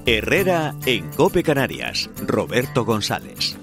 Herrera en COPE Canarias. Roberto González.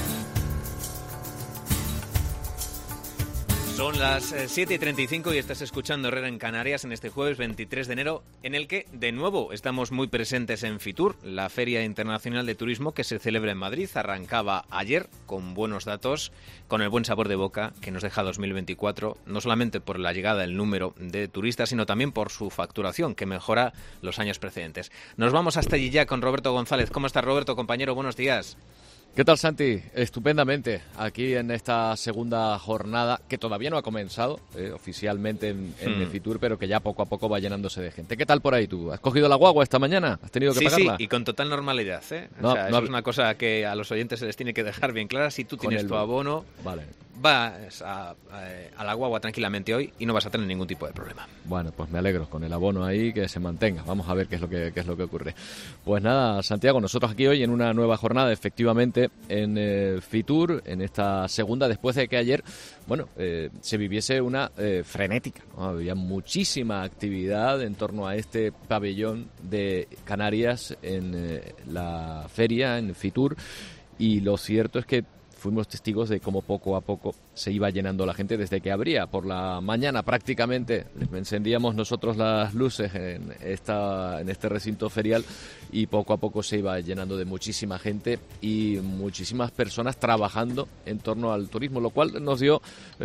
Son las 7:35 y estás escuchando Herrera en Canarias en este jueves 23 de enero, en el que, de nuevo, estamos muy presentes en Fitur, la Feria Internacional de Turismo que se celebra en Madrid. Arrancaba ayer con buenos datos, con el buen sabor de boca que nos deja 2024, no solamente por la llegada del número de turistas, sino también por su facturación, que mejora los años precedentes. Nos vamos hasta allí ya con Roberto González. ¿Cómo estás, Roberto, compañero? Buenos días. ¿Qué tal, Santi? Estupendamente, aquí en esta segunda jornada, que todavía no ha comenzado oficialmente en Fitur, pero que ya poco a poco va llenándose de gente. ¿Qué tal por ahí tú? ¿Has cogido la guagua esta mañana? ¿Has tenido que pagarla? Sí, y con total normalidad, ¿eh? Eso es una cosa que a los oyentes se les tiene que dejar bien clara. Si tú tienes tu abono, vale, vas a la guagua tranquilamente hoy y no vas a tener ningún tipo de problema. Bueno, pues me alegro con el abono ahí, que se mantenga. Vamos a ver qué es lo que ocurre. Pues nada, Santiago, nosotros aquí hoy en una nueva jornada, efectivamente, en Fitur, en esta segunda, después de que ayer, se viviese una frenética, ¿no? Había muchísima actividad en torno a este pabellón de Canarias en la feria, en Fitur, y lo cierto es que fuimos testigos de cómo poco a poco se iba llenando la gente desde que abría. Por la mañana prácticamente encendíamos nosotros las luces en este recinto ferial y poco a poco se iba llenando de muchísima gente y muchísimas personas trabajando en torno al turismo, lo cual nos dio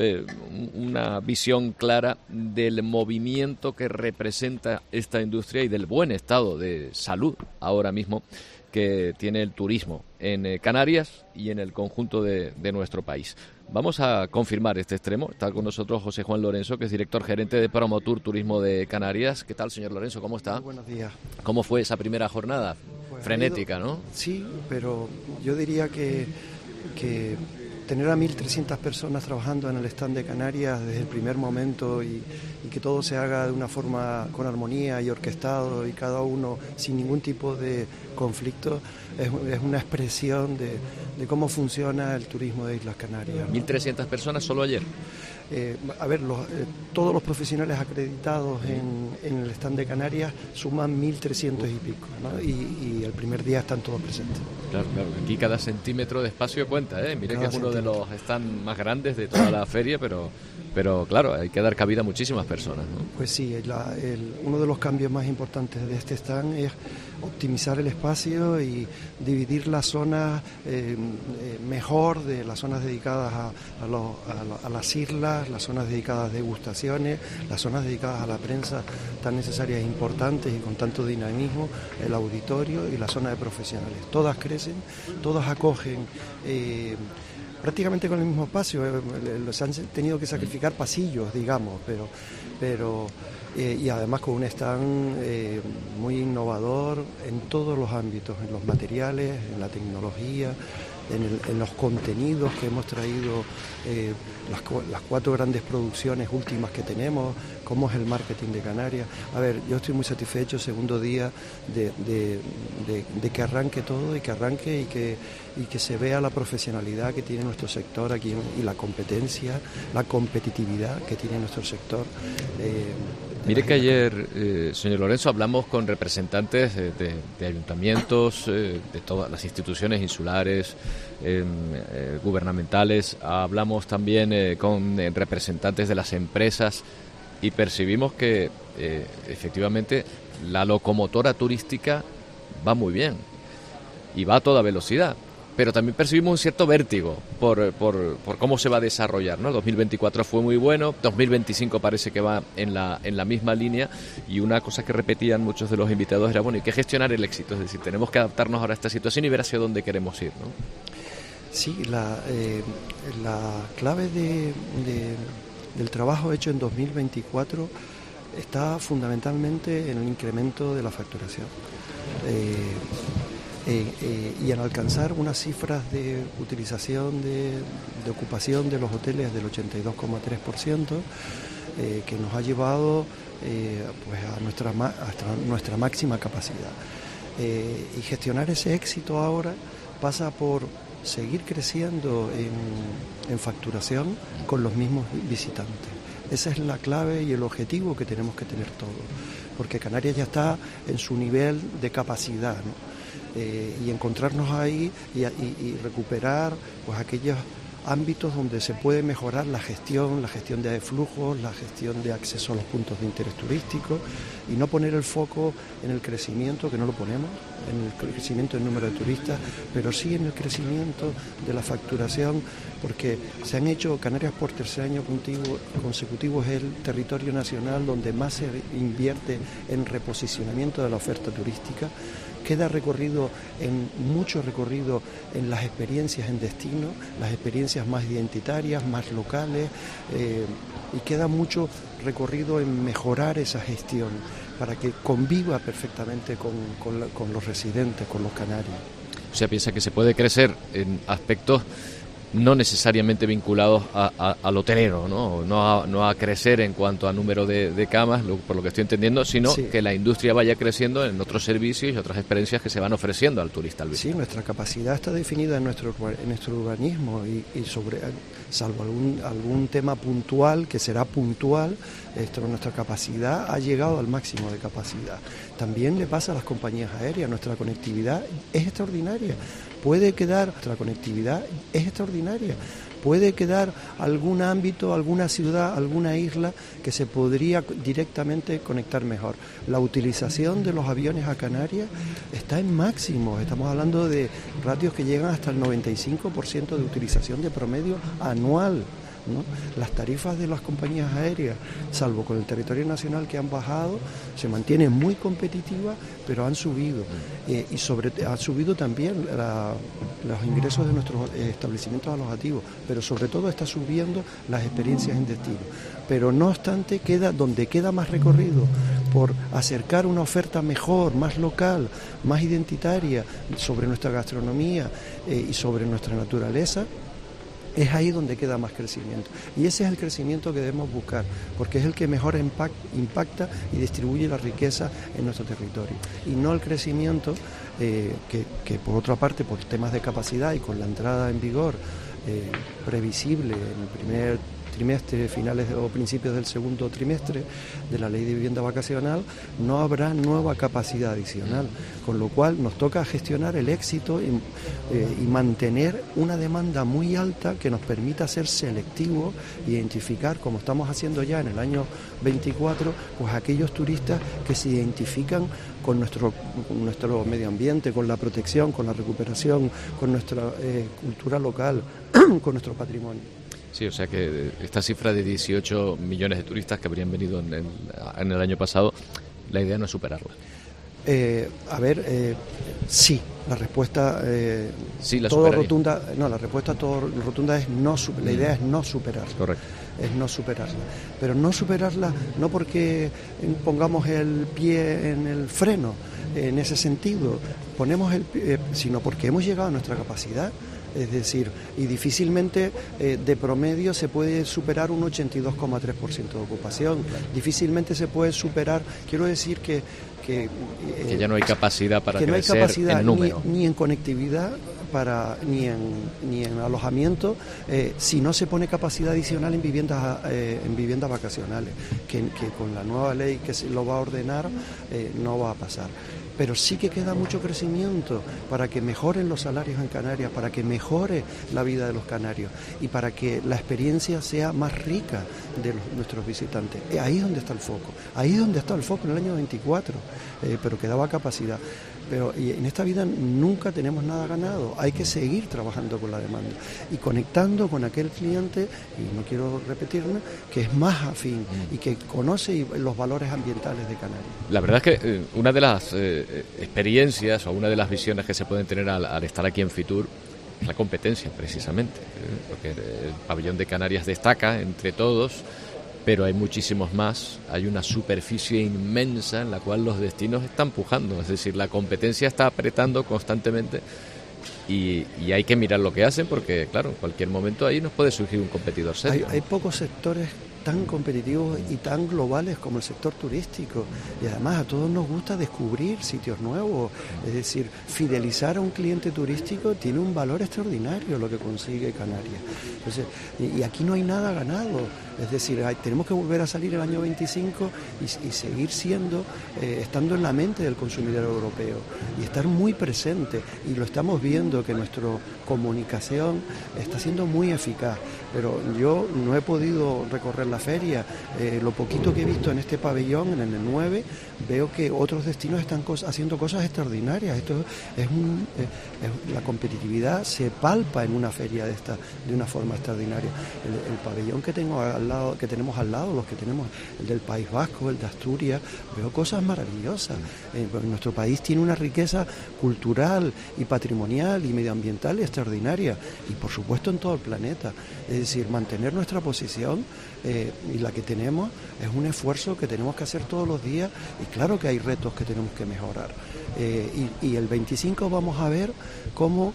una visión clara del movimiento que representa esta industria y del buen estado de salud ahora mismo que tiene el turismo en Canarias y en el conjunto de nuestro país. Vamos a confirmar este extremo. Está con nosotros José Juan Lorenzo, que es director gerente de Promotur Turismo de Canarias. ¿Qué tal, señor Lorenzo? ¿Cómo está? Muy buenos días. ¿Cómo fue esa primera jornada? Pues frenética, ¿no? Sí, pero yo diría que tener a 1.300 personas trabajando en el stand de Canarias desde el primer momento y que todo se haga de una forma con armonía y orquestado y cada uno sin ningún tipo de conflicto es una expresión de cómo funciona el turismo de Islas Canarias, ¿no? 1.300 personas solo ayer. Todos los profesionales acreditados en el stand de Canarias suman 1.300 y pico, ¿no? Y el primer día están todos presentes. Claro, aquí cada centímetro de espacio cuenta, ¿eh? Mire que es uno de los stands más grandes de toda la feria, pero claro, hay que dar cabida a muchísimas personas, ¿no? Pues sí, uno de los cambios más importantes de este stand es optimizar el espacio y dividir las zonas mejor de las zonas dedicadas a las islas, las zonas dedicadas a degustaciones, las zonas dedicadas a la prensa tan necesarias e importantes y con tanto dinamismo, el auditorio y la zona de profesionales. Todas crecen, todas acogen prácticamente con el mismo espacio. Se han tenido que sacrificar pasillos, digamos, pero y además con un stand muy innovador en todos los ámbitos, en los materiales, en la tecnología, en los contenidos que hemos traído, las 4 grandes producciones últimas que tenemos, cómo es el marketing de Canarias. A ver, yo estoy muy satisfecho, segundo día, de que arranque todo y que se vea la profesionalidad que tiene nuestro sector aquí y la competencia, la competitividad que tiene nuestro sector. Mire que ayer, señor Lorenzo, hablamos con representantes de ayuntamientos, de todas las instituciones insulares, gubernamentales. Hablamos también con representantes de las empresas y percibimos que efectivamente la locomotora turística va muy bien y va a toda velocidad. Pero también percibimos un cierto vértigo por cómo se va a desarrollar, ¿no? 2024 fue muy bueno, 2025 parece que va en la misma línea, y una cosa que repetían muchos de los invitados era, hay que gestionar el éxito, es decir, tenemos que adaptarnos ahora a esta situación y ver hacia dónde queremos ir, ¿no? Sí, la clave del trabajo hecho en 2024 está fundamentalmente en el incremento de la facturación. Y en alcanzar unas cifras de utilización de ocupación de los hoteles del 82,3%, que nos ha llevado hasta nuestra máxima capacidad. Y gestionar ese éxito ahora pasa por seguir creciendo en facturación con los mismos visitantes. Esa es la clave y el objetivo que tenemos que tener todos. porque Canarias ya está en su nivel de capacidad, ¿no? Y encontrarnos ahí y recuperar pues aquellos ámbitos donde se puede mejorar la gestión de flujos, la gestión de acceso a los puntos de interés turístico, y no poner el foco en el crecimiento, que no lo ponemos, en el crecimiento del número de turistas, pero sí en el crecimiento de la facturación, porque se han hecho, Canarias por tercer año consecutivo es el territorio nacional donde más se invierte en reposicionamiento de la oferta turística. Queda mucho recorrido en las experiencias en destino, las experiencias más identitarias, más locales, y queda mucho recorrido en mejorar esa gestión para que conviva perfectamente con los residentes, con los canarios. O sea, piensa que se puede crecer en aspectos no necesariamente vinculados al hotelero, no a crecer en cuanto a número de camas, por lo que estoy entendiendo, sino sí, que la industria vaya creciendo en otros servicios y otras experiencias que se van ofreciendo al turista, al visitante. Sí, nuestra capacidad está definida en nuestro urbanismo y salvo algún tema puntual, que será puntual, nuestra capacidad ha llegado al máximo de capacidad. También le pasa a las compañías aéreas, nuestra conectividad es extraordinaria. Nuestra conectividad es extraordinaria. Puede quedar algún ámbito, alguna ciudad, alguna isla que se podría directamente conectar mejor. La utilización de los aviones a Canarias está en máximo. Estamos hablando de ratios que llegan hasta el 95% de utilización de promedio anual, ¿no? Las tarifas de las compañías aéreas, salvo con el territorio nacional que han bajado, se mantienen muy competitivas, pero han subido. Han subido también los ingresos de nuestros establecimientos alojativos, pero sobre todo está subiendo las experiencias en destino. Pero no obstante, donde queda más recorrido por acercar una oferta mejor, más local, más identitaria sobre nuestra gastronomía y sobre nuestra naturaleza, es ahí donde queda más crecimiento. Y ese es el crecimiento que debemos buscar, porque es el que mejor impacta y distribuye la riqueza en nuestro territorio. Y no el crecimiento que por otra parte, por temas de capacidad y con la entrada en vigor previsible en el primer trimestre, finales o principios del segundo trimestre de la Ley de Vivienda Vacacional, no habrá nueva capacidad adicional, con lo cual nos toca gestionar el éxito y mantener una demanda muy alta que nos permita ser selectivos, identificar, como estamos haciendo ya en el año 24, pues aquellos turistas que se identifican con nuestro medio ambiente, con la protección, con la recuperación, con nuestra cultura local, con nuestro patrimonio. Sí, o sea que esta cifra de 18 millones de turistas que habrían venido en el año pasado, la idea no es superarla. Sí, la respuesta sí, la rotunda, no, la respuesta todo rotunda es no, la idea es no superarla. Correcto. Es no superarla, pero no superarla no porque pongamos el pie en el freno, en ese sentido, sino porque hemos llegado a nuestra capacidad. Es decir, y difícilmente de promedio se puede superar un 82,3% de ocupación. Difícilmente se puede superar, quiero decir que ya no hay capacidad para que crecer, no hay capacidad en número. Ni en conectividad ni en alojamiento, si no se pone capacidad adicional en viviendas vacacionales, que con la nueva ley que se lo va a ordenar no va a pasar. Pero sí que queda mucho crecimiento para que mejoren los salarios en Canarias, para que mejore la vida de los canarios y para que la experiencia sea más rica de nuestros visitantes. Ahí es donde está el foco. Ahí es donde está el foco en el año 24, pero quedaba capacidad. Pero en esta vida nunca tenemos nada ganado, hay que seguir trabajando con la demanda y conectando con aquel cliente, y no quiero repetirme, que es más afín y que conoce los valores ambientales de Canarias. La verdad es que una de las experiencias o una de las visiones que se pueden tener al estar aquí en Fitur es la competencia, precisamente, porque el pabellón de Canarias destaca entre todos, pero hay muchísimos más, hay una superficie inmensa en la cual los destinos están pujando, es decir, la competencia está apretando constantemente y hay que mirar lo que hacen porque, claro, en cualquier momento ahí nos puede surgir un competidor serio. Hay pocos sectores tan competitivos y tan globales como el sector turístico, y además a todos nos gusta descubrir sitios nuevos, es decir, fidelizar a un cliente turístico tiene un valor extraordinario lo que consigue Canarias. Entonces, y aquí no hay nada ganado, es decir, tenemos que volver a salir el año 25 y seguir estando en la mente del consumidor europeo y estar muy presente, y lo estamos viendo que nuestra comunicación está siendo muy eficaz, pero yo no he podido recorrer la feria, lo poquito que he visto en este pabellón, en el 9, veo que otros destinos están haciendo cosas extraordinarias. Esto la competitividad se palpa en una feria de una forma extraordinaria. El pabellón que tenemos al lado, los que tenemos, el del País Vasco, el de Asturias, veo cosas maravillosas. Nuestro país tiene una riqueza cultural y patrimonial y medioambiental extraordinaria, y por supuesto en todo el planeta. Es decir, mantener nuestra posición y la que tenemos es un esfuerzo que tenemos que hacer todos los días, y claro que hay retos que tenemos que mejorar. Y el 25 vamos a ver cómo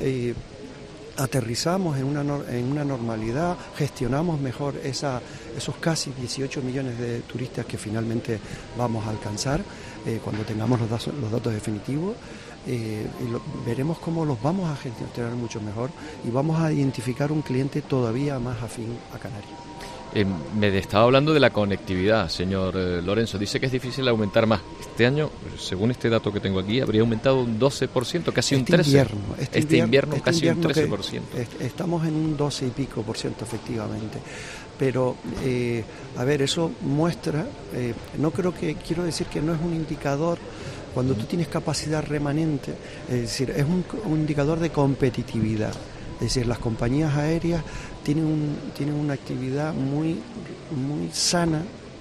aterrizamos en una normalidad, gestionamos mejor esos casi 18 millones de turistas que finalmente vamos a alcanzar cuando tengamos los datos definitivos. Veremos cómo los vamos a gestionar mucho mejor y vamos a identificar un cliente todavía más afín a Canarias. Me estaba hablando de la conectividad, señor Lorenzo. Dice que es difícil aumentar más. Este año, según este dato que tengo aquí, habría aumentado un 12%, casi un 13%. Este invierno casi un 13%. Estamos en un 12 y pico por ciento efectivamente. Pero, a ver, eso muestra, quiero decir que no es un indicador. Cuando tú tienes capacidad remanente, es decir, es un indicador de competitividad. Es decir, las compañías aéreas tienen una actividad muy, muy sana,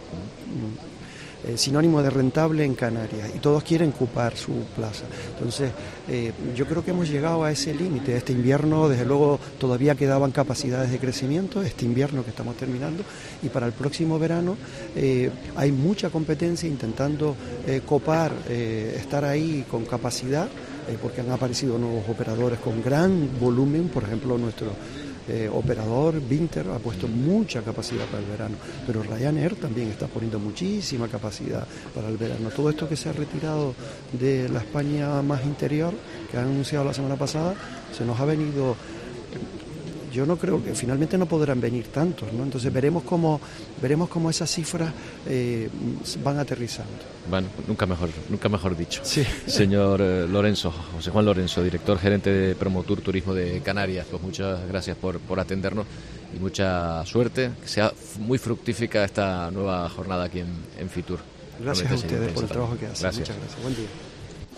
sinónimo de rentable en Canarias, y todos quieren ocupar su plaza. Entonces, yo creo que hemos llegado a ese límite. Este invierno, desde luego, todavía quedaban capacidades de crecimiento, este invierno que estamos terminando, y para el próximo verano hay mucha competencia intentando copar, estar ahí con capacidad, porque han aparecido nuevos operadores con gran volumen. Por ejemplo, nuestro operador Vinter ha puesto mucha capacidad para el verano, pero Ryanair también está poniendo muchísima capacidad para el verano. Todo esto que se ha retirado de la España más interior, que han anunciado la semana pasada, se nos ha venido. Yo no creo que finalmente no podrán venir tantos, ¿no? Entonces veremos cómo esas cifras van aterrizando. Bueno, nunca mejor dicho. Sí. Señor Lorenzo, José Juan Lorenzo, director gerente de Promotur Turismo de Canarias, pues muchas gracias por atendernos y mucha suerte, que sea muy fructífica esta nueva jornada aquí en Fitur. Gracias a ustedes por el trabajo que hacen. Gracias. Muchas gracias. Buen día.